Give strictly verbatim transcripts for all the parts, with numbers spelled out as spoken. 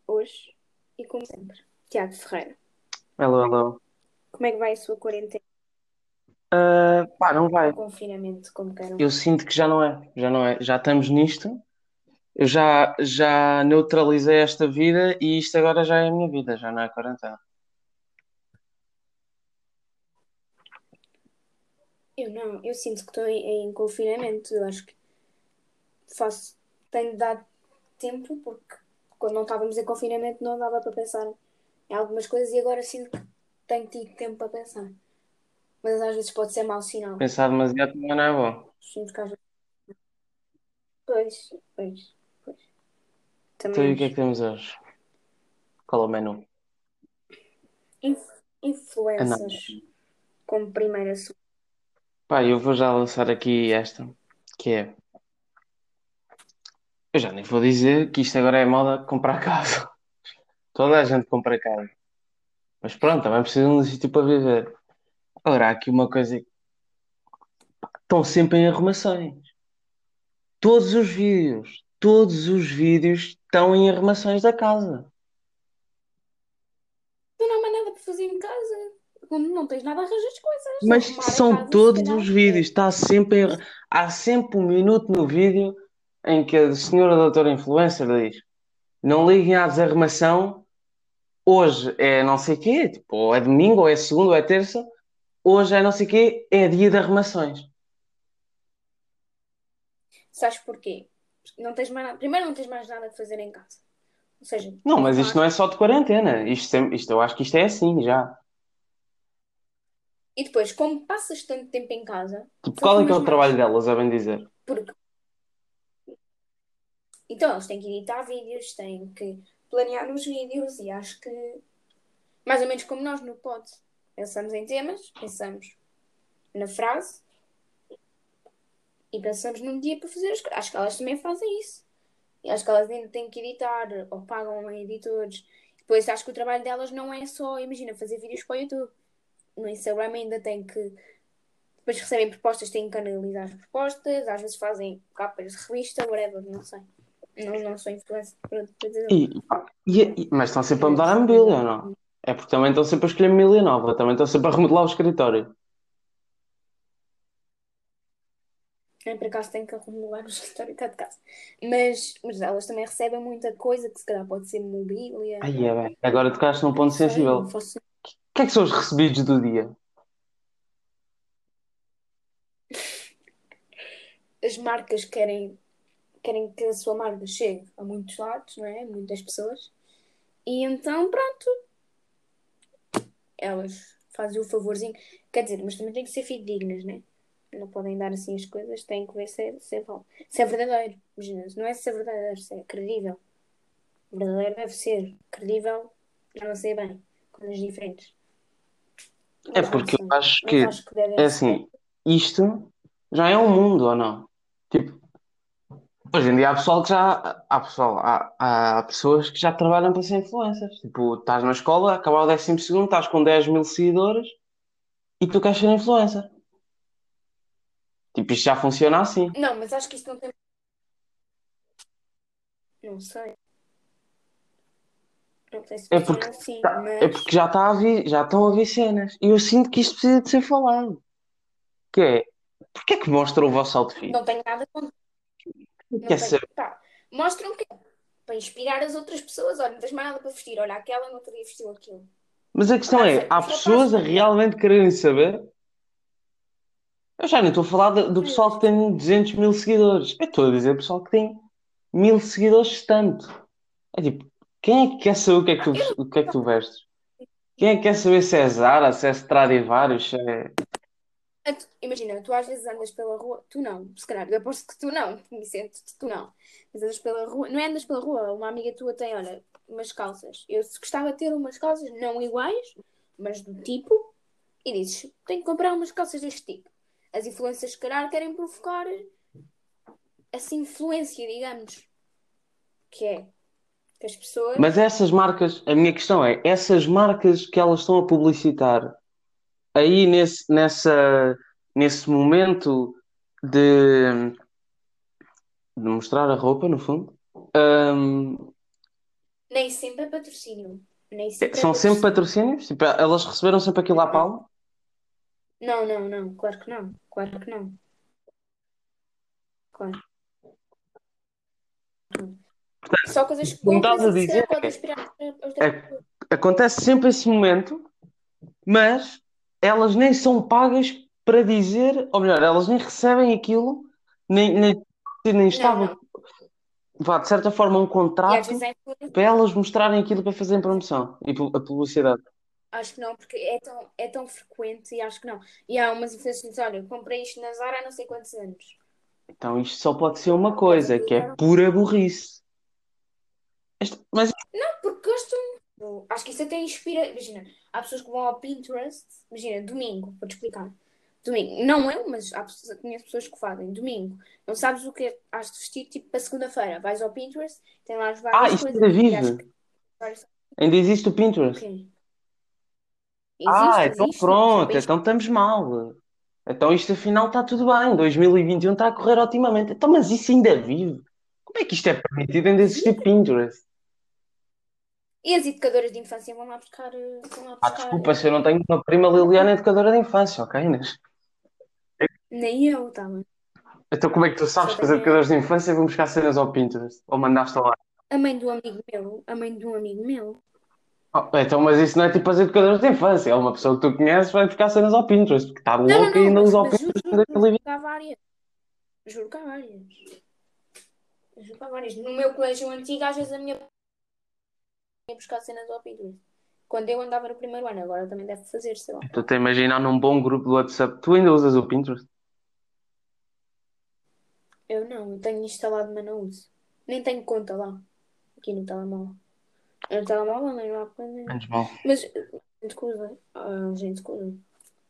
hoje e como sempre, Tiago Ferreira. Hello, hello. Como é que vai a sua quarentena Ah, pá, não ou vai. confinamento, como queiram? Eu sinto que já não é. Já não é. Já estamos nisto. Eu já, já neutralizei esta vida e isto agora já é a minha vida, já não é quarentena. Eu não, eu sinto que estou em, em confinamento. Eu acho que faço, tenho dado tempo, porque quando não estávamos em confinamento não dava para pensar em algumas coisas e agora sinto que tenho tido tempo para pensar. Mas às vezes pode ser mau sinal. Pensar demasiado também não é bom. Sinto que às vezes. Pois, pois, pois. Então, Também e o que é que acho. temos hoje? Qual é o menu? Inf- Ah, não. influências como primeiro assunto. Pá, eu vou já lançar aqui esta, que é. Eu já nem vou dizer que isto agora é moda comprar casa. Toda a gente compra casa. Mas pronto, também precisam de um sítio para viver. Agora, há aqui uma coisa. Estão sempre em arrumações. Todos os vídeos, todos os vídeos estão em arrumações da casa. Tu não há mais nada para fazer em casa. Quando não tens nada, arranjas as coisas. Mas Arrumar a são casa, se todos calhar, os é. vídeos, está sempre em- há sempre um minuto no vídeo em que a senhora doutora influencer diz: não liguem à desarrumação, hoje é não sei quê, tipo, ou é domingo, ou é segunda, ou é terça, hoje é não sei quê, é dia de arrumações. Sabes porquê? Não tens mais nada. Primeiro, não tens mais nada a fazer em casa. Ou seja, Não, mas isto arrumar. não é só de quarentena, isto, sempre- isto eu acho que isto é assim já. E depois, como passas tanto tempo em casa, Tipo, qual é que é arrumas o trabalho mais. delas, a bem dizer? Porque, então, eles têm que editar vídeos, têm que planear os vídeos e acho que, mais ou menos como nós no pod, pensamos em temas, pensamos na frase e pensamos num dia para fazer as coisas. Acho que elas também fazem isso. E acho que elas ainda têm que editar ou pagam a editores. Depois acho que o trabalho delas não é só, imagina, fazer vídeos para o YouTube. No Instagram ainda tem que. Depois recebem propostas, têm que analisar as propostas, às vezes fazem capas de revista, whatever, não sei. Não, não sou influencer para para dizer. E, pá, e- e- mas estão sempre a mudar a Mas, mas mobília, não. ou não? É porque também estão sempre a escolher mobília nova, também estão sempre a remodelar o escritório. Eu, por acaso tenho que arrumar o escritório cá de casa. Mas, mas elas também recebem muita coisa que se calhar pode ser mobília. Aí é bem. Agora tocaste num Não ponto sei, sensível. não O faço. que é que são os recebidos do dia? As marcas querem, querem que a sua marca chegue a muitos lados, não é? Muitas pessoas. E então, pronto, elas fazem o favorzinho. Quer dizer, mas também têm que ser fidedignas, né? Não podem dar assim as coisas, têm que ver se é, se é, bom. Se é verdadeiro. Imagina, se não é se é verdadeiro, se é credível. Verdadeiro deve ser. Credível, já não sei bem. Coisas diferentes. É Mas não porque eu sei. acho Mas que, acho que devem é receber. assim, isto já é um mundo, ou não? Tipo, hoje em dia há pessoal que já, há pessoal, há, há pessoas que já trabalham para ser influencers. Tipo, estás na escola, acabar o décimo segundo, estás com dez mil seguidores e tu queres ser influencer. Tipo, isto já funciona assim. Não, mas acho que isso não tem. Não sei. Não sei se É funciona porque, assim, tá- é porque mas já, está a vir, já estão a vir cenas. E eu sinto que isto precisa de ser falado. Que é, porque é que mostram o vosso outfit? não tenho nada contra. Quer Não tenho. saber? Pá, mostram que é para inspirar as outras pessoas. Olha, não tens mais nada para vestir. Olha, aquela não teria vestido aquilo. Mas a questão Ah, é, sei, há os rapazes pessoas a não têm. realmente quererem saber? Eu já nem estou a falar de- do Pois, pessoal as que pessoas- tem duzentos mil seguidores. Eu estou a dizer pessoal que tem mil seguidores tanto. É tipo, quem é que quer saber o que é que Ah, tu, eu ves- não. o que é que tu vestes? Quem é que quer saber se é Zara, se é Stradivarius, se é... Ah, tu- Imagina, tu às vezes andas pela rua, tu não, se calhar, eu aposto que tu não, Vicente, tu não. Mas andas pela rua, não é andas pela rua, uma amiga tua tem, olha, umas calças. Eu se gostava de ter umas calças, não iguais, mas do tipo, e dizes, tenho que comprar umas calças deste tipo. As influências, se calhar, querem provocar essa influência, digamos, que é que as Mas pessoas. essas marcas, a minha questão é, essas marcas que elas estão a publicitar aí nesse, nessa, nesse momento de, de mostrar a roupa, no fundo, hum, Nem sempre é patrocínio. Nem É, sempre é são sempre patrocínio. patrocínios? Tipo, elas receberam sempre aquilo à Não, palma? não, não, não. Claro que não. Claro que não. Claro. Só coisas que Como estás compras a e que se dizer, calhar podem é, inspirar outras é- pessoas. acontece sempre esse momento, mas elas nem são pagas para dizer, ou melhor, elas nem recebem aquilo, nem, nem, nem Não, estava, não. vá, de certa forma, um E às vezes contrato é influência. para elas mostrarem aquilo para fazerem promoção e pu- a publicidade. Acho que não, porque é tão, é tão frequente e acho que não. E há umas influências que dizem, olha, eu comprei isto na Zara há não sei quantos anos. Então isto só pode ser uma Podes coisa, que é utilizar. pura burrice. Este- mas Não, porque gostam. Acho que isso até inspira. Imagina, há pessoas que vão ao Pinterest. Imagina, domingo, vou-te explicar. Domingo, não eu, mas há pessoas, eu conheço pessoas que fazem. Domingo, não sabes o que é, has de vestir tipo para segunda-feira. Vais ao Pinterest, tem lá as ah, várias isto coisas ainda e acho que vive. várias- Ainda existe o o Pinterest. quê? Ah, Existe, então existe. Foi pronto, para então estamos mal. Então isto afinal está tudo bem. dois mil e vinte e um está a correr otimamente. Então, mas isso ainda vive. Como é que isto é permitido ainda existir inspirar. Pinterest? E as educadoras de infância vão lá buscar. eh, Vão lá Ah, buscar. desculpa se eu eh, não tenho uma prima Liliana educadora de infância, ok, Inês? Nem eu, tá bem? Então como é que tu sabes Só que os tenho a, educadores de infância vão buscar cenas ao Pinterest? Ou mandaste lá? a mãe do amigo meu. A mãe de um amigo meu. Oh, então, mas isso não é tipo as educadoras de infância. É uma pessoa que tu conheces vai buscar cenas ao Pinterest, porque está Não, não, louca e não, ainda mas, usa o mas juro, Pinterest em juro, juro dois mil e vinte. que há várias. Juro que há várias. Juro que há várias. No meu colégio antigo, às vezes a minha mãe ia buscar cenas ao Pinterest. Quando eu andava no primeiro ano, agora também deve fazer, sei lá. Estou-te a imaginar num bom grupo do WhatsApp. Tu ainda usas o Pinterest? Eu não, eu tenho instalado, mas não uso. Nem tenho conta lá, aqui no telemóvel. No telemóvel, nem lá coisa nenhuma. Menos mal. Mas, eh, gente que usa. Ah, gente que usa.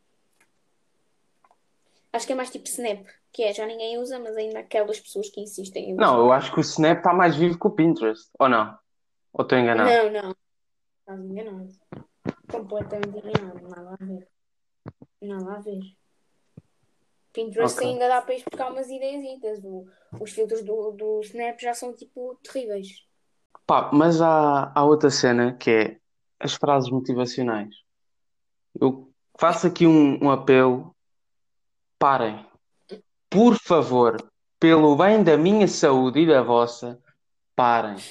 Acho que é mais tipo Snap, que é já ninguém usa, mas ainda há aquelas pessoas que insistem em Não, usar. eu acho que o Snap está mais vivo que o Pinterest. Ou não? Ou estou enganado? Não, não, estás enganado. Completamente enganado, nada a ver. Nada a ver. Pinterest Ok. ainda dá para ir buscar umas ideias. O, os filtros do, do Snap já são tipo terríveis. Pá, mas há, há outra cena que é as frases motivacionais. Eu faço aqui um, um apelo. Parem. Por favor, pelo bem da minha saúde e da vossa, parem.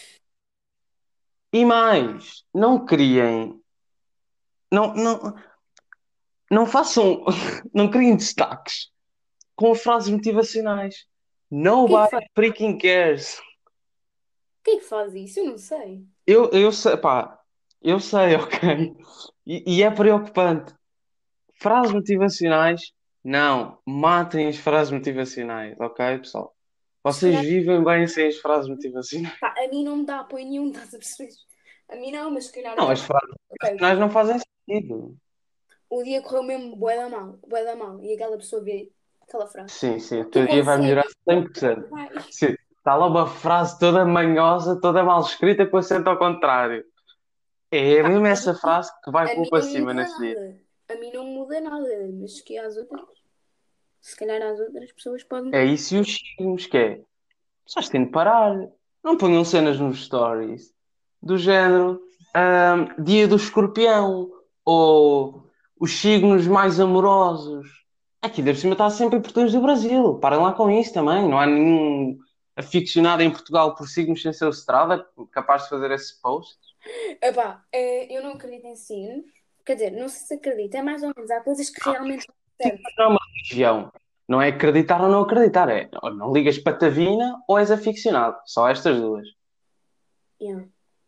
E mais, não criem, não, não, não façam, não criem destaques com frases motivacionais. Quem é que faz, Nobody freaking cares. quem é que faz isso? Eu não sei. Eu, eu sei, pá, eu sei, ok? E, e é preocupante. Frases motivacionais, não, matem as frases motivacionais, ok, pessoal? Se Vocês calhar, vivem bem sem as frases motivacionais. pá, a mim não me dá apoio nenhum, estás a perceber? A mim não, mas se calhar Não, até as dá. frases Ok, motivacionais não fazem sentido. o dia correu mesmo bué da mal, bué da mal. E aquela pessoa vê aquela frase. Sim, sim, o Tu teu dia vai melhorar consegues, cem por cento. vai. Sim, está lá uma frase toda manhosa, toda mal escrita, com acento ao contrário. É Pá, mesmo a essa mim, frase que vai a pôr mim para não me cima muda nesse dia. nada. A mim não me muda nada, mas que às outras, se calhar às outras pessoas podem. É isso e os signos, que é. Pessoas têm de parar. Não ponham cenas nos stories do género ahm, Dia do Escorpião ou os signos mais amorosos. Aqui deve cima está sempre em português do Brasil. Parem lá com isso também. Não há nenhum aficionado em Portugal por signos sem ser o Strada capaz de fazer esse post. Epá, eh, eu não acredito em signos. Quer dizer, não sei se acredito. É mais ou menos. Há coisas que realmente não são Signos certas. não é uma religião. Não é acreditar ou não acreditar. É ou não ligas patavina ou és aficionado. Só estas duas. Yeah,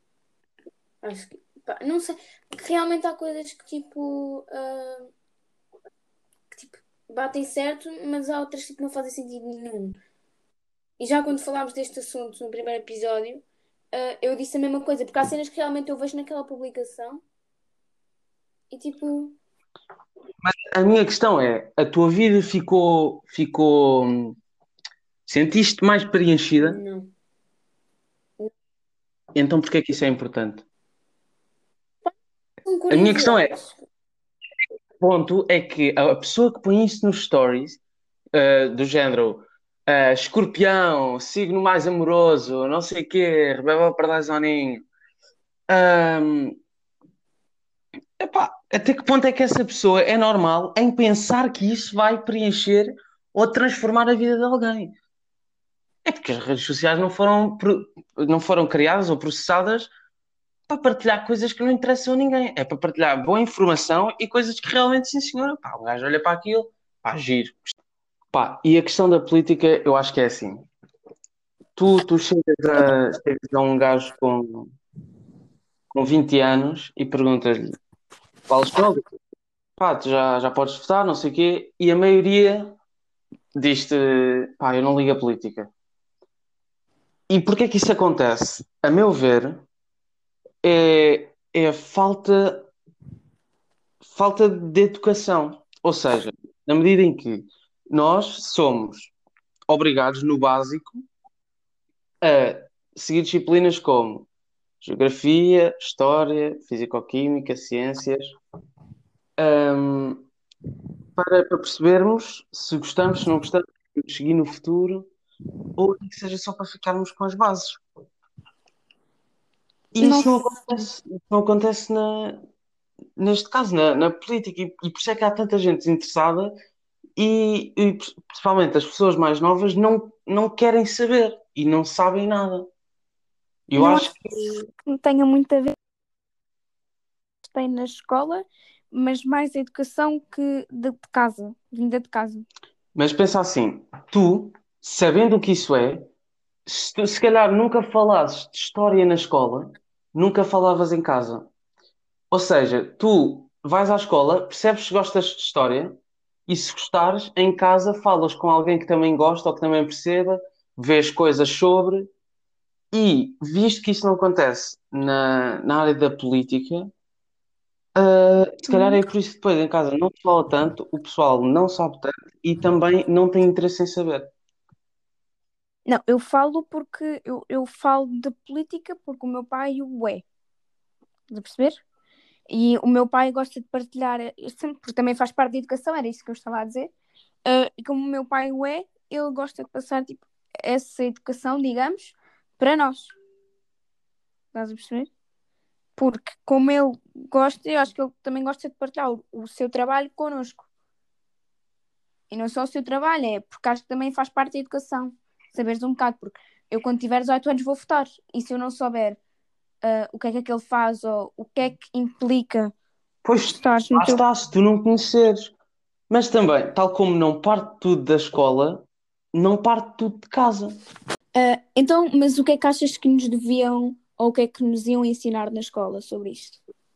acho que. Pá, não sei. Porque realmente há coisas que tipo. ah, que tipo. Batem certo, mas há outras que tipo, não fazem sentido nenhum. E já quando falámos deste assunto no primeiro episódio, ah, eu disse a mesma coisa. Porque há cenas que realmente eu vejo naquela publicação e tipo. A minha questão é, a tua vida ficou, ficou, hum, sentiste mais preenchida? Não. Então porquê é que isso é importante? São A minha questão é, curiosidades. o ponto é que a pessoa que põe isso nos stories, uh, do género, uh, escorpião, signo mais amoroso, não sei o quê, rebelde ao pardais ao ninho, Ahm, epá, até que ponto é que essa pessoa é normal em pensar que isso vai preencher ou transformar a vida de alguém? É porque as redes sociais não foram, pro- não foram criadas ou processadas para partilhar coisas que não interessam a ninguém. É para partilhar boa informação e coisas que realmente, sim, senhora, pá, o gajo olha para aquilo, pá, giro. Pá, e a questão da política, eu acho que é assim. Tu, tu chegas a, chegas a um gajo com, com vinte anos e perguntas-lhe, falas com ele, pá, tu já, já podes votar, não sei o quê, e a maioria diz-te, pá, eu não ligo a política. E porquê é que isso acontece? A meu ver, é, é a falta, falta de educação. Ou seja, na medida em que nós somos obrigados, no básico, a seguir disciplinas como geografia, história, fisicoquímica, ciências, hum, para, para percebermos se gostamos, se não gostamos, de seguir no futuro, ou que seja só para ficarmos com as bases. E Não isso não sei. acontece, isso não acontece na, neste caso, na, na política, e, e por isso é que há tanta gente desinteressada e, e principalmente as pessoas mais novas não, não querem saber e não sabem nada. Eu Não acho acho que, que tenha muito a ver com o que tem na escola, mas mais a educação que de, de casa, vinda de casa. mas pensa assim, tu, sabendo o que isso é, se, tu, se calhar nunca falasses de história na escola, nunca falavas em casa. Ou seja, tu vais à escola, percebes se gostas de história e se gostares, em casa falas com alguém que também gosta ou que também perceba, vês coisas sobre e, visto que isso não acontece na, na área da política, ah, se calhar Uhum. é por isso que depois em casa não se fala tanto, o pessoal não sabe tanto e também não tem interesse em saber. Não, eu falo porque eu, eu falo de política porque o meu pai o é. Estás a perceber? E o meu pai gosta de partilhar, eh, sempre, porque também faz parte da educação, era isso que eu estava a dizer. Uh, e como o meu pai o é, ele gosta de passar tipo, essa educação, digamos, para nós. Estás a perceber? Porque como ele gosta, eu acho que ele também gosta de partilhar o, o seu trabalho connosco. E não só o seu trabalho, é porque acho que também faz parte da educação. Saberes um bocado, porque eu quando tiver dezoito anos vou votar. E se eu não souber uh, o que é que aquele faz ou o que é que implica Pois, estar no lá teu. está, se tu não conheceres. Mas também, tal como não parte tudo da escola, não parte tudo de casa. Uh, então, mas o que é que achas que nos deviam ou o que é que nos iam ensinar na escola sobre isto?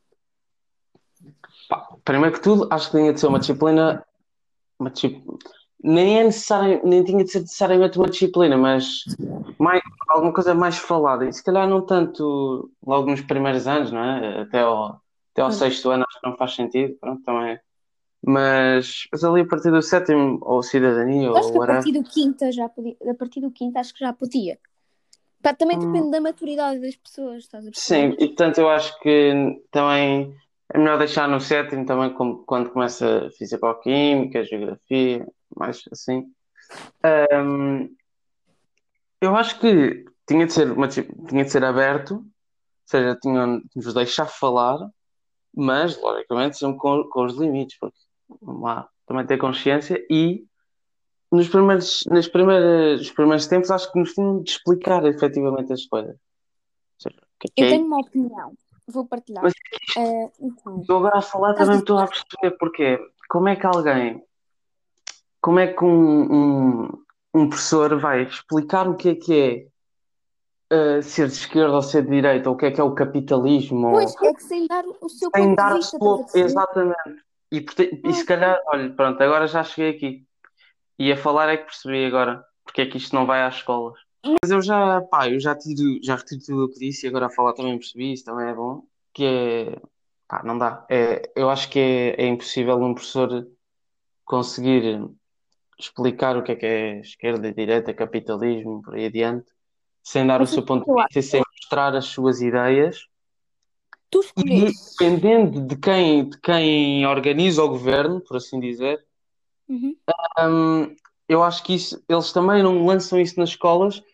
Pá, primeiro que tudo, acho que tinha de ser uma disciplina, uma disci- nem é necessário, nem tinha de ser necessariamente uma disciplina, mas mais, alguma coisa mais falada. E se calhar não tanto logo nos primeiros anos, não é? Até ao, até ao Olha, sexto ano acho que não faz sentido, pronto, também. Mas, mas ali a partir do sétimo, ou cidadania, eu acho ou que a partir whatever. do quinta já podia, a partir do quinta acho que já podia. Pá, também Hum, depende da maturidade das pessoas, estás a perceber? sim, e portanto eu acho que também é melhor deixar no sétimo também como- quando começa Fisicoquímica, Geografia, mais assim. Hum, eu acho que tinha de ser, uma, dis- tinha de ser aberto, ou seja, tinham de nos deixar falar, mas logicamente sempre com, com os limites, porque vamos lá, também ter consciência e nos primeiros, nas primeiras, nos primeiros tempos acho que nos tinham de explicar efetivamente as coisas. Ou seja, o que é que Eu é tenho isso? uma opinião, vou partilhar. Mas Eh, então, eu agora a falar também me estou a perceber porque como é que alguém, como é que um, um, um professor vai explicar o que é que é uh, ser de esquerda ou ser de direita, ou o que é que é o capitalismo, pois, ou é que sem dar o o seu sem ponto de dar a vista, estás a sua. perceber? Exatamente. E, porte- e se Não, calhar, olha, pronto, agora já cheguei aqui. E a falar é que percebi agora porque é que isto não vai às escolas. Mas eu já, pá, eu já tive, já retiro tudo o que disse e agora a falar também percebi, isso também é bom. Que é, pá, não dá. É, eu acho que é, é impossível um professor conseguir explicar o que é que é esquerda e direita, capitalismo, por aí adiante, sem dar o mas o seu que é ponto que de eu vista e acho? sem mostrar as suas ideias. Tu E escolheres. dependendo de quem, de quem organiza o governo, por assim dizer, Uhum. hum, eu acho que isso, eles também não lançam isso nas escolas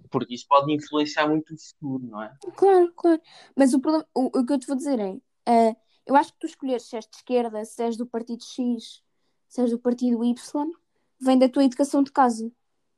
porque isso pode influenciar muito o futuro, não é? Claro, claro. Mas o, problema, o, o que eu te vou dizer é, eh, eu acho que tu escolheres se és de esquerda, se és do partido X, se és do partido Y, vem da tua educação de casa.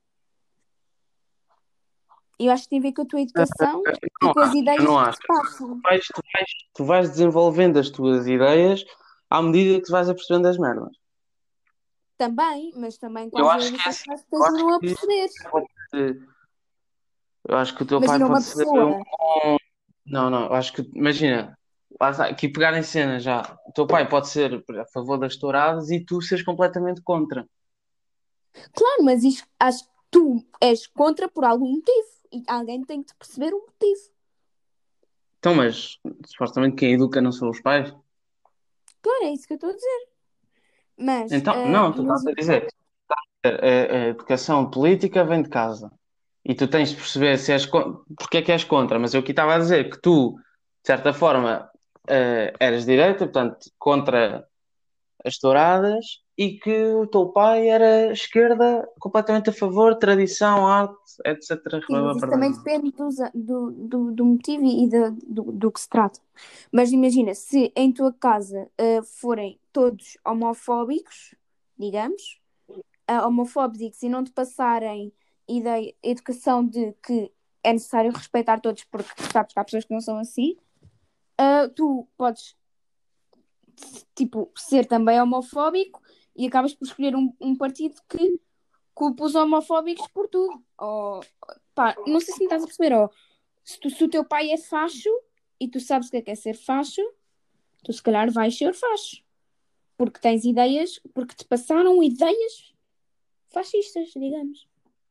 E eu acho que tem a ver com a tua educação e Não com as acho, eu ideias não que acho. te passam. Vais- tu, vais, tu vais desenvolvendo as tuas ideias à medida que te vais apercebendo das merdas. Também, mas também Eu quase acho todas que é essas assim. coisas Eu tens de acho não a que perceber. pode ser- eu acho que o teu pai Imagina uma pode ser um. pessoa. Não, não, eu acho que, imagina, lá está, aqui pegar em cena já. O teu pai pode ser a favor das touradas e tu seres completamente contra. Claro, mas isto, acho que tu és contra por algum motivo. E alguém tem que te perceber o motivo. Então, mas supostamente quem educa não são os pais? Claro, é isso que eu estou a dizer. Mas, Então, ah, não, tu estás a imagina. dizer. A, a- a educação política vem de casa. E tu tens de perceber se és con- porque é que és contra. Mas eu aqui estava a dizer que tu, de certa forma, eh, eras direita, portanto, contra as touradas, e que o teu pai era esquerda, completamente a favor, tradição, arte, etcétera. Sim, mas isso também depende dos a- do, do, do motivo e do, do, do que se trata. Mas imagina, se em tua casa ah, forem todos homofóbicos, digamos, ah, homofóbicos e não te passarem ideia, educação de que é necessário respeitar todos porque sabes que há pessoas que não são assim, ah, tu podes, tipo, ser também homofóbico e acabas por escolher um, um partido que culpa os homofóbicos por tudo. Ou, pá, não sei se me estás a perceber, ou se, tu- se o teu pai é facho e tu sabes o que é que é ser facho, tu se calhar vais ser facho. Porque tens ideias, porque te passaram ideias fascistas, digamos.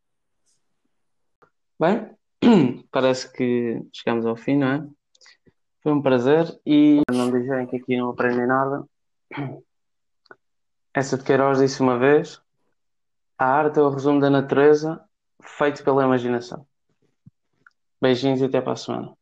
Bem, parece que chegamos ao fim, não é? Foi um prazer e não dizer que aqui não aprendi nada. Essa de Queiroz disse uma vez: a arte é o resumo da natureza feito pela imaginação. Beijinhos e até para a semana.